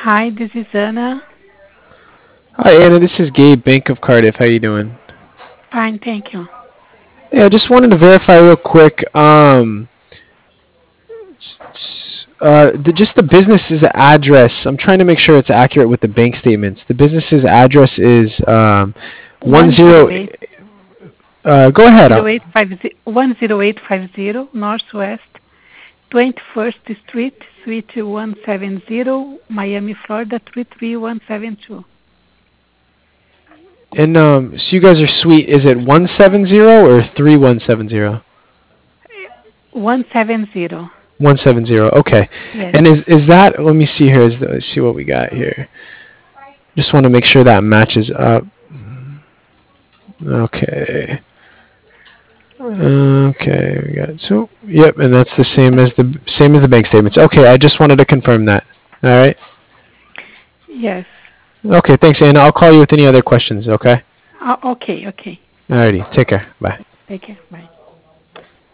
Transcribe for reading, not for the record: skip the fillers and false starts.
Hi, this is Anna. Hi Anna, this is Gabe, Bank of Cardiff. How you doing? Fine, thank you. Yeah, I just wanted to verify real quick. Just the business's address. I'm trying to make sure it's accurate with the bank statements. The business's address is one zero. 108 Go ahead. 10850 Northwest 21st Street, Suite 170, Miami, Florida 33172. So you guys are sweet. Is it 170 or 3170? 170. 170. Okay. Yes. And is that? Let me see here. Let's see what we got here. Just want to make sure that matches up. Okay. Okay, we got so yep, and that's the same as the bank statements. Okay, I just wanted to confirm that. All right. Yes. Okay, thanks, Anna. I'll call you with any other questions. Okay. Okay, okay. Alrighty. Take care. Bye. Take care. Bye.